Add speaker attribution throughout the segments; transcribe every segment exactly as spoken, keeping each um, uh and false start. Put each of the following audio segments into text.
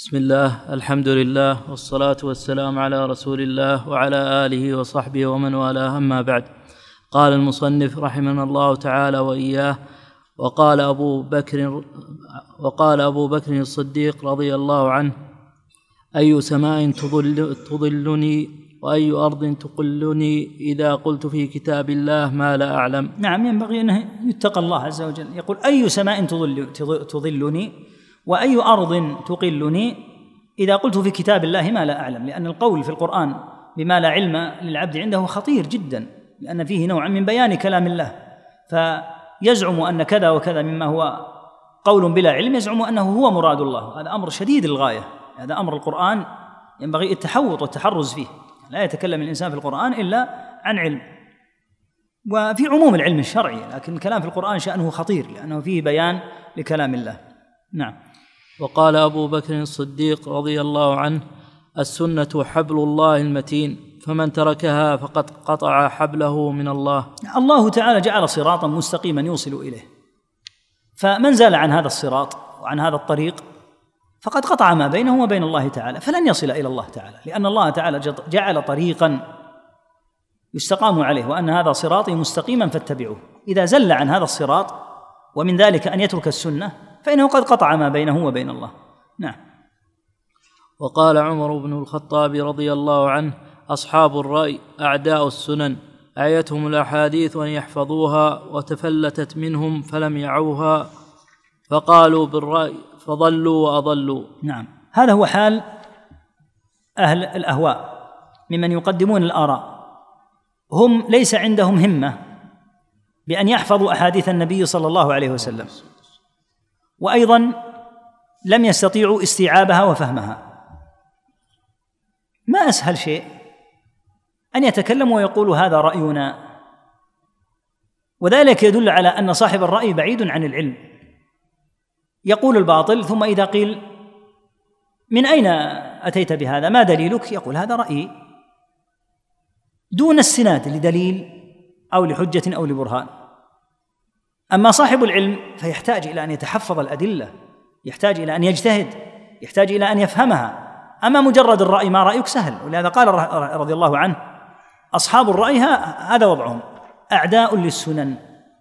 Speaker 1: بسم الله، الحمد لله، والصلاة والسلام على رسول الله وعلى آله وصحبه ومن والاه، أما بعد. قال المصنف رحمنا الله تعالى وإياه: وقال أبو بكر وقال أبو بكر الصديق رضي الله عنه: أي سماء تضل تضلني وأي أرض تقلني إذا قلت في كتاب الله ما لا أعلم.
Speaker 2: نعم، ينبغي أن يتقى الله عز وجل. يقول: أي سماء تضل تضلني وأي أرض تقلني إذا قلت في كتاب الله ما لا أعلم. لأن القول في القرآن بما لا علم للعبد عنده خطير جدا، لأن فيه نوع من بيان كلام الله، فيزعم أن كذا وكذا مما هو قول بلا علم يزعم أنه هو مراد الله. هذا أمر شديد الغاية. هذا أمر القرآن ينبغي التحوط والتحرز فيه. لا يتكلم الإنسان في القرآن إلا عن علم، وفي عموم العلم الشرعي، لكن الكلام في القرآن شأنه خطير لأنه فيه بيان لكلام الله. نعم.
Speaker 1: وقال أبو بكر الصديق رضي الله عنه: السنة حبل الله المتين، فمن تركها فقد قطع حبله من الله.
Speaker 2: الله تعالى جعل صراطا مستقيما يوصل إليه، فمن زال عن هذا الصراط وعن هذا الطريق فقد قطع ما بينه وبين الله تعالى، فلن يصل إلى الله تعالى، لأن الله تعالى جعل طريقا يستقام عليه، وأن هذا صراطي مستقيما فاتبعوه. إذا زل عن هذا الصراط ومن ذلك أن يترك السنة فإنه قد قطع ما بينه وبين الله. نعم.
Speaker 1: وقال عمر بن الخطاب رضي الله عنه: أصحاب الرأي أعداء السنن، أعيتهم الأحاديث أن يحفظوها وتفلتت منهم فلم يعوها، فقالوا بالرأي فضلوا وأضلوا.
Speaker 2: نعم، هذا هو حال أهل الأهواء ممن يقدمون الآراء. هم ليس عندهم همة بأن يحفظوا أحاديث النبي صلى الله عليه وسلم، وأيضا لم يستطيعوا استيعابها وفهمها. ما أسهل شيء أن يتكلموا ويقولوا هذا رأينا، وذلك يدل على أن صاحب الرأي بعيد عن العلم. يقول الباطل، ثم إذا قيل من أين أتيت بهذا؟ ما دليلك؟ يقول هذا رأيي، دون استناد لدليل أو لحجة أو لبرهان. أما صاحب العلم فيحتاج إلى أن يتحفظ الأدلة، يحتاج إلى أن يجتهد، يحتاج إلى أن يفهمها. أما مجرد الرأي ما رأيك سهل. ولهذا قال رضي الله عنه: أصحاب الرأي هذا وضعهم، أعداء للسنن.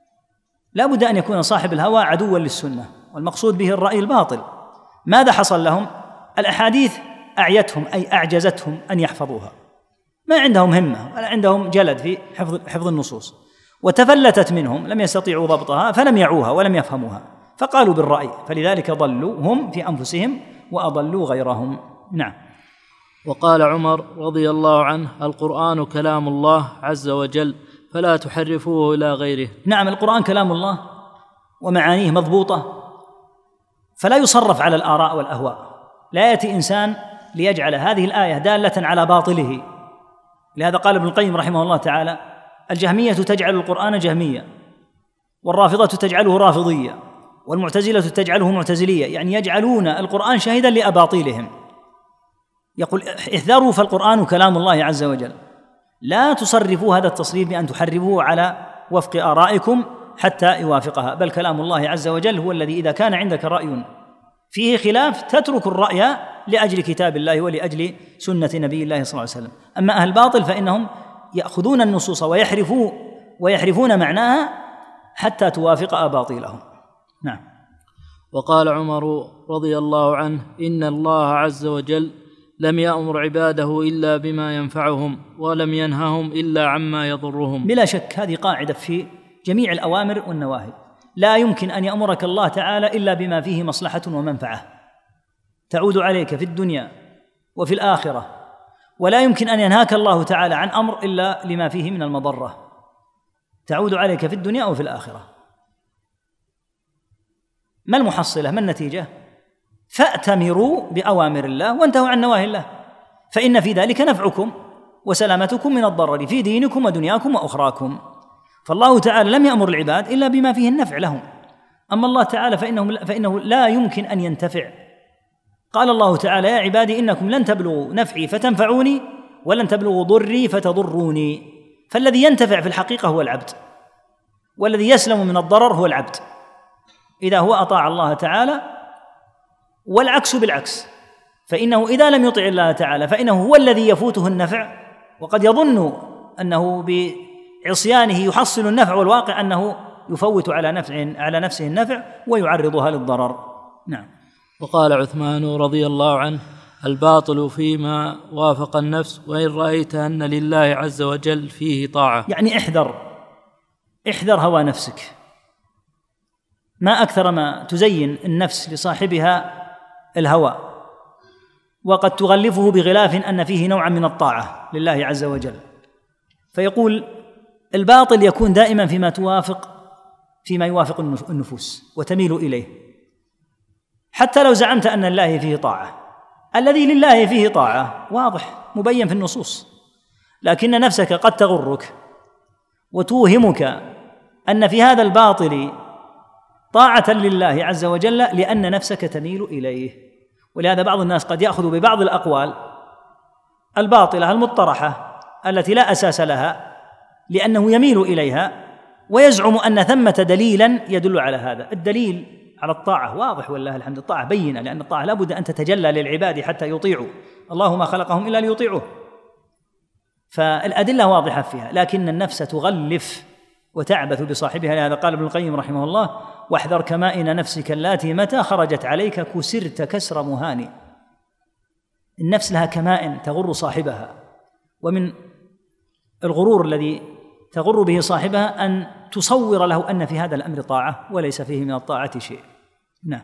Speaker 2: لا بد أن يكون صاحب الهوى عدوا للسنة، والمقصود به الرأي الباطل. ماذا حصل لهم؟ الأحاديث أعيتهم، أي أعجزتهم أن يحفظوها، ما عندهم همة ولا عندهم جلد في حفظ حفظ النصوص، وتفلتت منهم، لم يستطيعوا ضبطها فلم يعوها ولم يفهموها، فقالوا بالرأي، فلذلك ضلوا هم في أنفسهم وأضلوا غيرهم. نعم.
Speaker 1: وقال عمر رضي الله عنه: القرآن كلام الله عز وجل، فلا تحرفوه إلى غيره.
Speaker 2: نعم، القرآن كلام الله ومعانيه مضبوطة، فلا يصرف على الآراء والأهواء. لا يأتي إنسان ليجعل هذه الآية دالة على باطله. لهذا قال ابن القيم رحمه الله تعالى: الجهمية تجعل القرآن جهمية، والرافضة تجعله رافضية، والمعتزلة تجعله معتزلية، يعني يجعلون القرآن شاهدا لأباطيلهم. يقول: احذروا، فالقرآن كلام الله عز وجل، لا تصرفوا هذا التصريف بأن تحرفوه على وفق آرائكم حتى يوافقها، بل كلام الله عز وجل هو الذي إذا كان عندك رأي فيه خلاف تترك الرأي لأجل كتاب الله ولأجل سنة نبي الله صلى الله عليه وسلم. أما أهل الباطل فإنهم يأخذون النصوص ويحرفون ويحرفون معناها حتى توافق أباطيلهم. نعم.
Speaker 1: وقال عمر رضي الله عنه: إن الله عز وجل لم يأمر عباده إلا بما ينفعهم، ولم ينههم إلا عما يضرهم.
Speaker 2: بلا شك هذه قاعدة في جميع الأوامر والنواهي. لا يمكن أن يأمرك الله تعالى إلا بما فيه مصلحة ومنفعة تعود عليك في الدنيا وفي الآخرة، ولا يمكن أن ينهاك الله تعالى عن أمر إلا لما فيه من المضرة تعود عليك في الدنيا أو في الآخرة. ما المحصلة؟ ما النتيجة؟ فأتمروا بأوامر الله وانتهوا عن نواهي الله، فإن في ذلك نفعكم وسلامتكم من الضرر في دينكم ودنياكم وأخراكم. فالله تعالى لم يأمر العباد إلا بما فيه النفع لهم. أما الله تعالى فإنه, فإنه لا يمكن أن ينتفع. قال الله تعالى: يا عبادي إنكم لن تبلغوا نفعي فتنفعوني ولن تبلغوا ضري فتضروني. فالذي ينتفع في الحقيقة هو العبد، والذي يسلم من الضرر هو العبد إذا هو أطاع الله تعالى، والعكس بالعكس. فإنه إذا لم يطع الله تعالى فإنه هو الذي يفوته النفع، وقد يظن أنه بعصيانه يحصل النفع، والواقع أنه يفوت على نفع على نفسه النفع ويعرضها للضرر. نعم.
Speaker 1: وقال عثمان رضي الله عنه: الباطل فيما وافق النفس، وإن رأيت أن لله عز وجل فيه طاعة.
Speaker 2: يعني احذر احذر هوى نفسك، ما أكثر ما تزين النفس لصاحبها الهوى، وقد تغلفه بغلاف أن فيه نوعا من الطاعة لله عز وجل، فيقول الباطل يكون دائما فيما توافق فيما يوافق النفوس وتميل إليه، حتى لو زعمت أن لله فيه طاعة. الذي لله فيه طاعة واضح مبين في النصوص، لكن نفسك قد تغرك وتوهمك أن في هذا الباطل طاعة لله عز وجل لأن نفسك تميل إليه. ولهذا بعض الناس قد يأخذ ببعض الأقوال الباطلة المطرحة التي لا أساس لها لأنه يميل إليها، ويزعم أن ثمة دليلا يدل على هذا. الدليل على الطاعة واضح والله الحمد، الطاعة بينة، لأن الطاعة لا بد أن تتجلى للعباد حتى يطيعوا، الله ما خلقهم إلا ليطيعوه، فالأدلة واضحة فيها، لكن النفس تغلف وتعبث بصاحبها. لهذا قال ابن القيم رحمه الله: واحذر كمائن نفسك اللاتي متى خرجت عليك كسرت كسر مهاني. النفس لها كمائن تغر صاحبها، ومن الغرور الذي تغر به صاحبها أن تصور له أن في هذا الأمر طاعة وليس فيه من الطاعة شيء. نعم.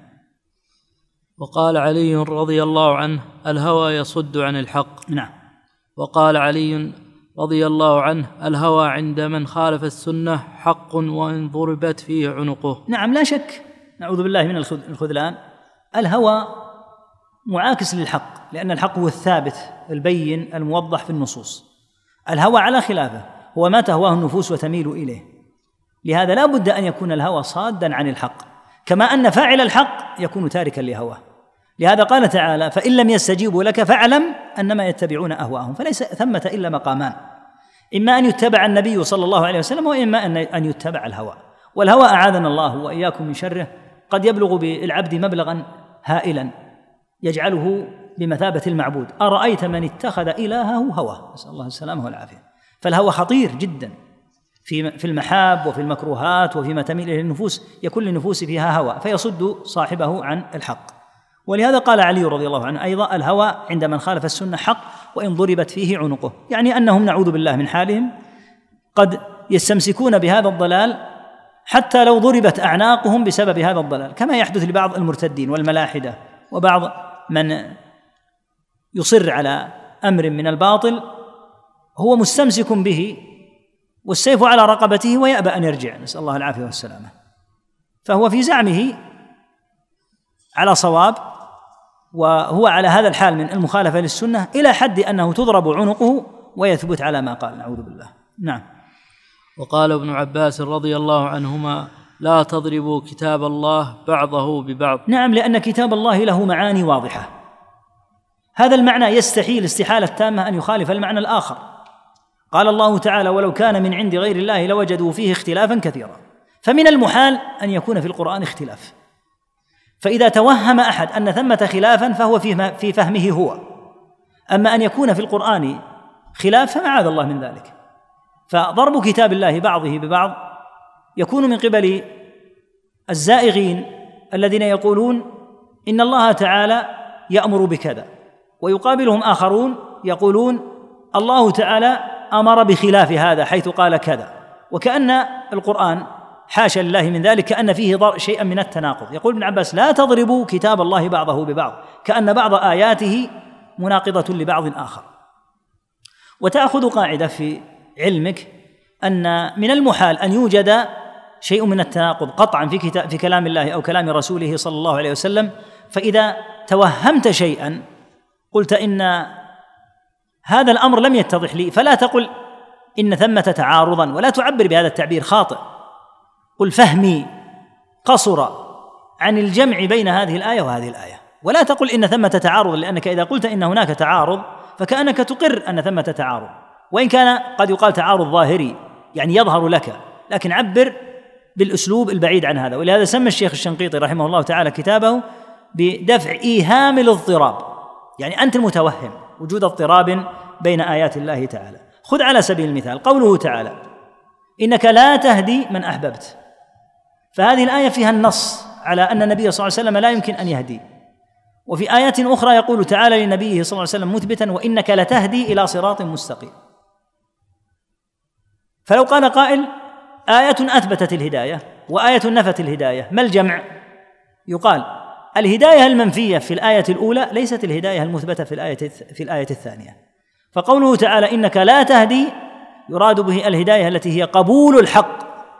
Speaker 1: وقال علي رضي الله عنه: الهوى يصد عن الحق.
Speaker 2: نعم.
Speaker 1: وقال علي رضي الله عنه: الهوى عند من خالف السنة حق وإن ضربت فيه عنقه.
Speaker 2: نعم، لا شك، نعوذ بالله من الخذلان. الهوى معاكس للحق، لأن الحق هو الثابت البين الموضح في النصوص. الهوى على خلافه هو ما تهواه النفوس وتميل إليه، لهذا لا بد أن يكون الهوى صادا عن الحق، كما أن فاعل الحق يكون تاركا لهواه. لهذا قال تعالى: فإن لم يستجيبوا لك فاعلم أنما يتبعون أهواءهم. فليس ثمة إلا مقامان، إما أن يتبع النبي صلى الله عليه وسلم، وإما أن يتبع الهوى. والهوى أعاذنا الله وإياكم من شره قد يبلغ بالعبد مبلغا هائلا يجعله بمثابة المعبود. أرأيت من اتخذ إلهه هواه، نسأل الله السلامة والعافية. فالهوى خطير جدا في المحاب وفي المكروهات وفيما تميل إليه النفوس، يكون للنفوس فيها هوى فيصد صاحبه عن الحق. ولهذا قال علي رضي الله عنه أيضا: الهوى عند من خالف السنة حق وإن ضربت فيه عنقه، يعني أنهم نعوذ بالله من حالهم قد يستمسكون بهذا الضلال حتى لو ضربت أعناقهم بسبب هذا الضلال، كما يحدث لبعض المرتدين والملاحدة وبعض من يصر على أمر من الباطل هو مستمسك به والسيف على رقبته ويأبى أن يرجع، نسأل الله العافية والسلامة. فهو في زعمه على صواب، وهو على هذا الحال من المخالفة للسنة إلى حد أنه تضرب عنقه ويثبت على ما قال، نعوذ بالله. نعم.
Speaker 1: وقال ابن عباس رضي الله عنهما: لا تضربوا كتاب الله بعضه ببعض.
Speaker 2: نعم، لأن كتاب الله له معاني واضحة، هذا المعنى يستحيل استحالة تامة أن يخالف المعنى الآخر. قال الله تعالى: ولو كان من عند غير الله لوجدوا فيه اختلافا كثيرا. فمن المحال أن يكون في القرآن اختلاف، فإذا توهم أحد أن ثمة خلافا فهو في فهمه هو، أما أن يكون في القرآن خلاف فمعاذ الله من ذلك. فضرب كتاب الله بعضه ببعض يكون من قبل الزائغين الذين يقولون إن الله تعالى يأمر بكذا، ويقابلهم آخرون يقولون الله تعالى أمر بخلاف هذا حيث قال كذا، وكأن القرآن حاشا لله من ذلك، كأن فيه شيئا من التناقض. يقول ابن عباس: لا تضربوا كتاب الله بعضه ببعض، كأن بعض آياته مناقضة لبعض آخر. وتأخذ قاعدة في علمك أن من المحال أن يوجد شيء من التناقض قطعا في كتاب في كلام الله أو كلام رسوله صلى الله عليه وسلم، فإذا توهمت شيئا قلت إن هذا الأمر لم يتضح لي، فلا تقل إن ثمة تعارضا، ولا تعبر بهذا التعبير خاطئ. قل فهمي قصر عن الجمع بين هذه الآية وهذه الآية، ولا تقل إن ثمة تعارض، لأنك إذا قلت إن هناك تعارض فكأنك تقر أن ثمة تعارض، وإن كان قد يقال تعارض ظاهري يعني يظهر لك، لكن عبر بالأسلوب البعيد عن هذا. ولهذا سمى الشيخ الشنقيطي رحمه الله تعالى كتابه بدفع إيهام الاضطراب، يعني أنت المتوهم وجود اضطراب بين آيات الله تعالى. خذ على سبيل المثال قوله تعالى إنك لا تهدي من أحببت، فهذه الآية فيها النص على أن النبي صلى الله عليه وسلم لا يمكن أن يهدي. وفي آيات أخرى يقول تعالى لنبيه صلى الله عليه وسلم مثبتا وإنك لتهدي إلى صراط مستقيم. فلو قال قائل آية أثبتت الهداية وآية نفت الهداية، ما الجمع؟ يقال الهداية المنفية في الآية الأولى ليست الهداية المثبتة في الآية في الآية الثانية. فقوله تعالى إنك لا تهدي يراد به الهداية التي هي قبول الحق،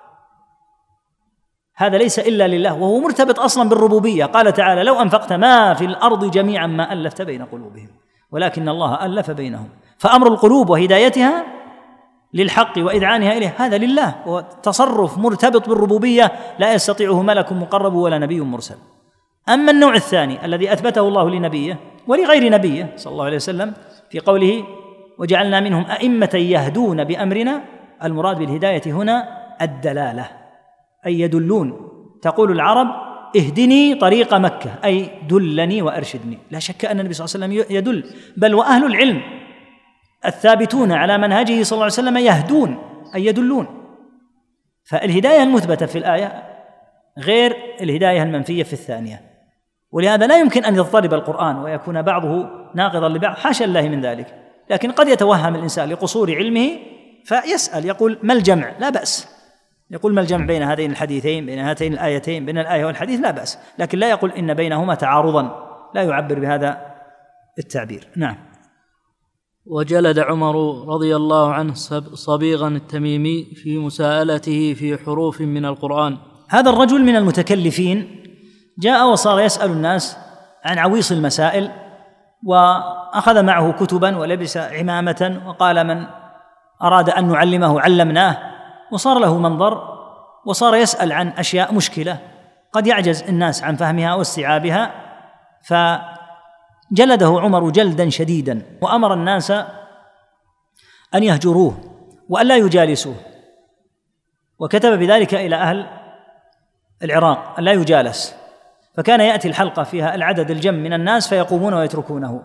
Speaker 2: هذا ليس إلا لله، وهو مرتبط أصلا بالربوبية. قال تعالى لو أنفقت ما في الأرض جميعا ما ألفت بين قلوبهم ولكن الله ألف بينهم. فأمر القلوب وهدايتها للحق وإذعانها إليه هذا لله، وتصرف مرتبط بالربوبية لا يستطيعه ملك مقرب ولا نبي مرسل. أما النوع الثاني الذي أثبته الله لنبيه ولغير نبيه صلى الله عليه وسلم في قوله وجعلنا منهم أئمة يهدون بأمرنا، المراد بالهداية هنا الدلالة، أي يدلون. تقول العرب اهدني طريق مكة، أي دلني وأرشدني. لا شك أن النبي صلى الله عليه وسلم يدل، بل وأهل العلم الثابتون على منهجه صلى الله عليه وسلم يهدون أي يدلون. فالهداية المثبتة في الآية غير الهداية المنفية في الثانية، ولهذا لا يمكن أن يضطرب القرآن ويكون بعضه ناقضا لبعض، حاشا الله من ذلك. لكن قد يتوهم الإنسان لقصور علمه فيسأل يقول ما الجمع؟ لا بأس، يقول ما الجمع بين هذين الحديثين، بين هاتين الآيتين، بين الآية والحديث، لا بأس، لكن لا يقول إن بينهما تعارضا، لا يعبر بهذا التعبير. نعم.
Speaker 1: وجلد عمر رضي الله عنه صبيغا التميمي في مساءلته في حروف من القرآن.
Speaker 2: هذا الرجل من المتكلفين جاء وصار يسأل الناس عن عويص المسائل، وأخذ معه كتبا ولبس عمامة وقال من أراد أن نعلمه علمناه، وصار له منظر، وصار يسأل عن أشياء مشكلة قد يعجز الناس عن فهمها واستيعابها. فجلده عمر جلدا شديدا وأمر الناس أن يهجروه وأن لا يجالسوه، وكتب بذلك إلى أهل العراق أن لا يجالس. فكان يأتي الحلقة فيها العدد الجم من الناس فيقومون ويتركونه،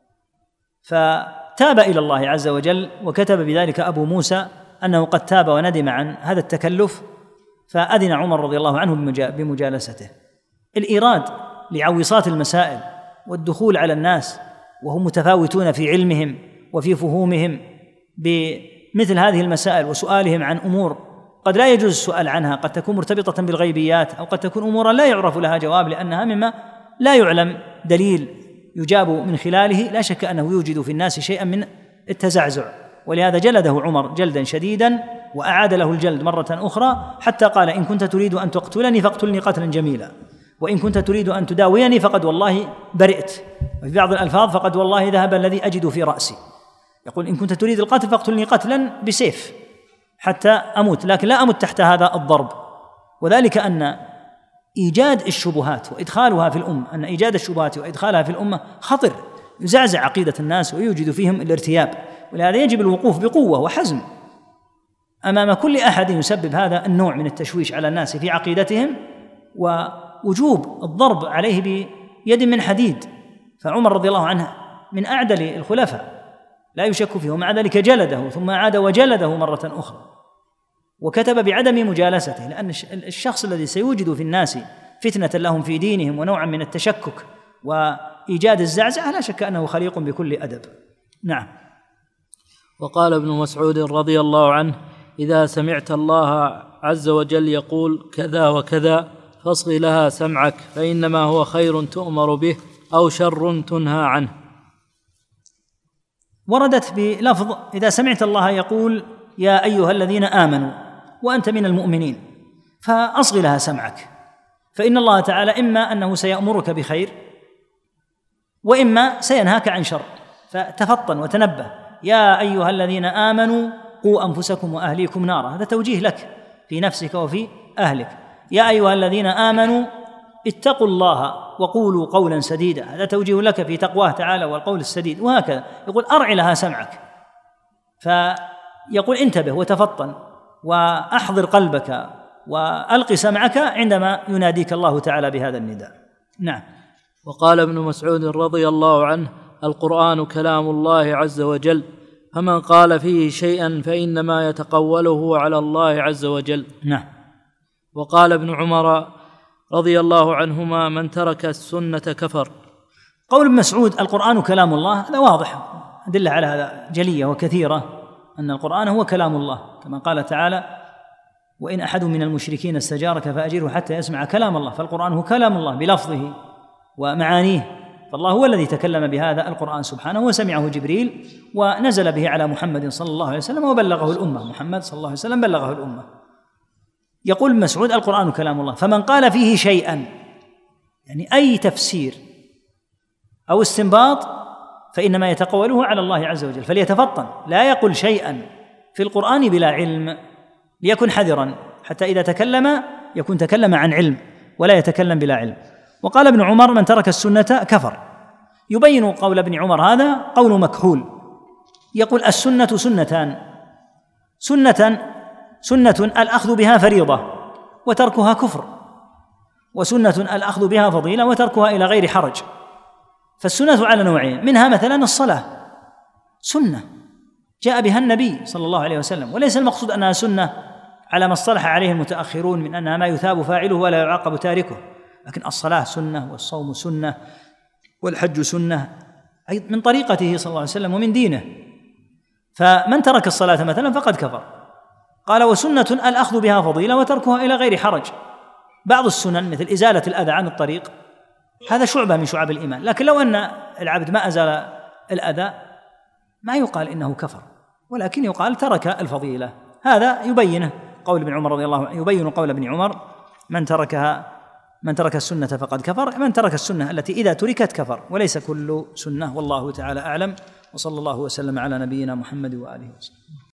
Speaker 2: فتاب إلى الله عز وجل، وكتب بذلك أبو موسى أنه قد تاب وندم عن هذا التكلف، فأذن عمر رضي الله عنه بمجالسته. الإيراد لعويصات المسائل والدخول على الناس وهم متفاوتون في علمهم وفي فهومهم بمثل هذه المسائل وسؤالهم عن أمور قد لا يجوز السؤال عنها، قد تكون مرتبطة بالغيبيات أو قد تكون أمورا لا يعرف لها جواب لأنها مما لا يعلم دليل يجاب من خلاله، لا شك أنه يوجد في الناس شيئا من التزعزع. ولهذا جلده عمر جلدا شديدا وأعاد له الجلد مرة أخرى، حتى قال إن كنت تريد أن تقتلني فاقتلني قتلا جميلا، وإن كنت تريد أن تداويني فقد والله برئت، وفي بعض الألفاظ فقد والله ذهب الذي أجد في رأسي. يقول إن كنت تريد القتل فاقتلني قتلا بسيف حتى أموت، لكن لا أموت تحت هذا الضرب. وذلك أن إيجاد الشبهات وإدخالها في الأمة، أن إيجاد الشبهات وإدخالها في الأمة خطر، يزعزع عقيدة الناس ويوجد فيهم الارتياب. ولهذا يجب الوقوف بقوة وحزم أمام كل أحد يسبب هذا النوع من التشويش على الناس في عقيدتهم، ووجوب الضرب عليه بيد من حديد. فعمر رضي الله عنه من أعدل الخلفاء لا يشك فيه، ومع ذلك جلده ثم عاد وجلده مرة أخرى، وكتب بعدم مجالسته، لأن الشخص الذي سيوجد في الناس فتنة لهم في دينهم ونوعا من التشكك وإيجاد الزعزعة لا شك أنه خليق بكل أدب. نعم.
Speaker 1: وقال ابن مسعود رضي الله عنه إذا سمعت الله عز وجل يقول كذا وكذا فاصغ لها سمعك فإنما هو خير تؤمر به أو شر تنهى عنه.
Speaker 2: وردت بلفظ إذا سمعت الله يقول يا أيها الذين آمنوا وأنت من المؤمنين فأصغ لها سمعك، فإن الله تعالى إما أنه سيأمرك بخير وإما سينهاك عن شر، فتفطن وتنبه. يا أيها الذين آمنوا قوا أنفسكم وأهليكم نارا، هذا توجيه لك في نفسك وفي أهلك. يا أيها الذين آمنوا اتقوا الله وقولوا قولا سديدا، هذا توجيه لك في تقواه تعالى والقول السديد. وهكذا يقول أرع لها سمعك، فيقول انتبه وتفطن وأحضر قلبك وألق سمعك عندما يناديك الله تعالى بهذا النداء. نعم.
Speaker 1: وقال ابن مسعود رضي الله عنه القرآن كلام الله عز وجل، فمن قال فيه شيئا فإنما يتقوله على الله عز وجل.
Speaker 2: نعم.
Speaker 1: وقال ابن عمر رضي الله عنهما: من ترك السنة كفر.
Speaker 2: قول ابن مسعود القرآن كلام الله هذا واضح، أدلة على هذا جلية وكثيرة، أن القرآن هو كلام الله، كما قال تعالى: وإن أحد من المشركين استجارك فأجره حتى يسمع كلام الله. فالقرآن هو كلام الله بلفظه ومعانيه، فالله هو الذي تكلم بهذا القرآن سبحانه، وسمعه جبريل ونزل به على محمد صلى الله عليه وسلم وبلغه الأمة. محمد صلى الله عليه وسلم بلغه الأمة. يقول ابن مسعود القرآن كلام الله، فمن قال فيه شيئا، يعني أي تفسير أو استنباط، فإنما يتقوله على الله عز وجل، فليتفطن، لا يقل شيئا في القرآن بلا علم، ليكن حذرا حتى إذا تكلم يكون تكلم عن علم ولا يتكلم بلا علم. وقال ابن عمر: من ترك السنة كفر. يبين قول ابن عمر هذا قول مكحول، يقول: السنة سنتان، سنة سنة الأخذ بها فريضة وتركها كفر، وسنة الأخذ بها فضيلة وتركها إلى غير حرج. فالسنة على نوعين، منها مثلا الصلاة، سنة جاء بها النبي صلى الله عليه وسلم، وليس المقصود أنها سنة على ما اصطلح عليه المتأخرون من أنها ما يثاب فاعله ولا يعاقب تاركه، لكن الصلاة سنة، والصوم سنة، والحج سنة، أي من طريقته صلى الله عليه وسلم ومن دينه. فمن ترك الصلاة مثلا فقد كفر. قال: وسنة الأخذ بها فضيلة وتركها إلى غير حرج. بعض السنن مثل إزالة الأذى عن الطريق هذا شعبة من شعب الإيمان، لكن لو أن العبد ما أزال الأذى ما يقال إنه كفر، ولكن يقال ترك الفضيلة. هذا يبينه قول ابن عمر رضي الله عنه، يبين قول ابن عمر: من تركها من ترك السنة فقد كفر. من ترك السنة التي إذا تركت كفر، وليس كل سنة. والله تعالى أعلم، وصلى الله وسلم على نبينا محمد وآله وسلم.